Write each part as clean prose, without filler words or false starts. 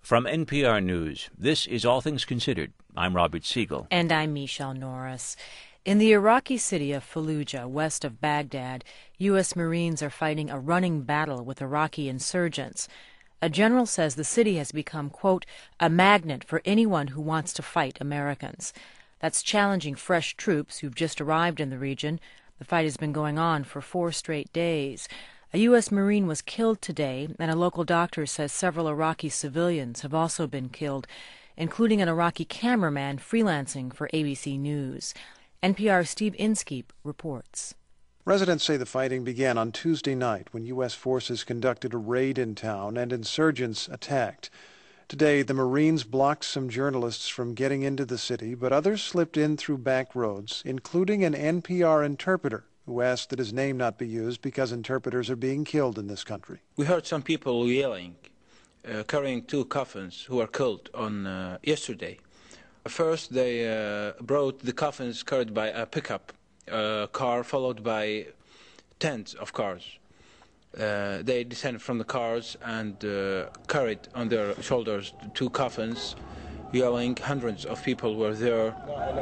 From NPR News, this is All Things Considered. I'm Robert Siegel. And I'm Michelle Norris. In the Iraqi city of Fallujah, west of Baghdad, U.S. Marines are fighting a running battle with Iraqi insurgents. A general says the city has become, quote, a magnet for anyone who wants to fight Americans. That's challenging fresh troops who've just arrived in the region. The fight has been going on for 4 straight days. A U.S. Marine was killed today, and a local doctor says several Iraqi civilians have also been killed, including an Iraqi cameraman freelancing for ABC News. NPR's Steve Inskeep reports. Residents say the fighting began on Tuesday night when U.S. forces conducted a raid in town and insurgents attacked. Today, the Marines blocked some journalists from getting into the city, but others slipped in through back roads, including an NPR interpreter who asked that his name not be used because interpreters are being killed in this country. We heard some people yelling, carrying 2 coffins who were killed on yesterday. First, they brought the coffins carried by a pickup car, followed by tens of cars. They descended from the cars and carried on their shoulders 2 coffins, yelling. Hundreds of people were there.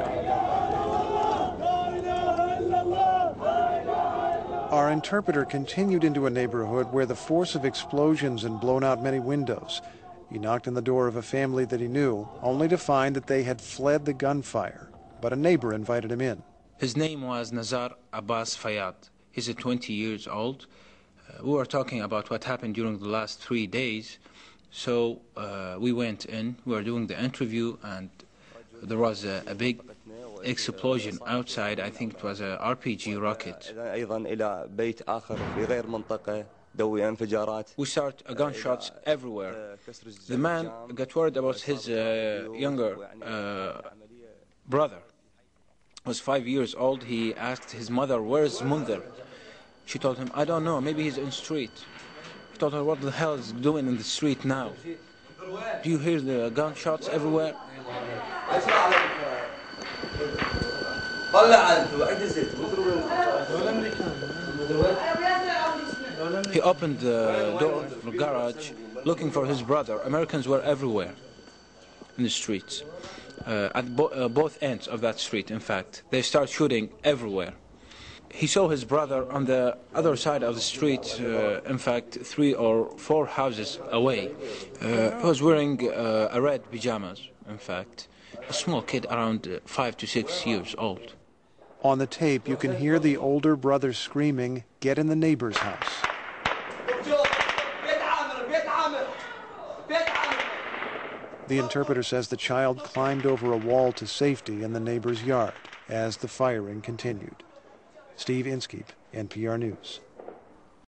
Our interpreter continued into a neighborhood where the force of explosions had blown out many windows. He knocked on the door of a family that he knew, only to find that they had fled the gunfire. But a neighbor invited him in. His name was Nazar Abbas Fayyad. He's 20 years old. We were talking about what happened during the last 3 days. So we went in, we were doing the interview, and there was a big explosion outside. I think it was an RPG rocket. We start gunshots everywhere. The man got worried about his younger brother. He was 5 years old. He asked his mother, "Where's Mundir?" She told him, "I don't know, maybe he's in the street." He told her, "What the hell is he doing in the street now? Do you hear the gunshots everywhere?" He opened the door of the garage looking for his brother. Americans were everywhere in the streets, at both ends of that street, in fact. They start shooting everywhere. He saw his brother on the other side of the street, in fact, 3 or 4 houses away. He was wearing a red pajamas, in fact. A small kid around 5 to 6 years old. On the tape, you can hear the older brother screaming, "Get in the neighbor's house." The interpreter says the child climbed over a wall to safety in the neighbor's yard as the firing continued. Steve Inskeep, NPR News.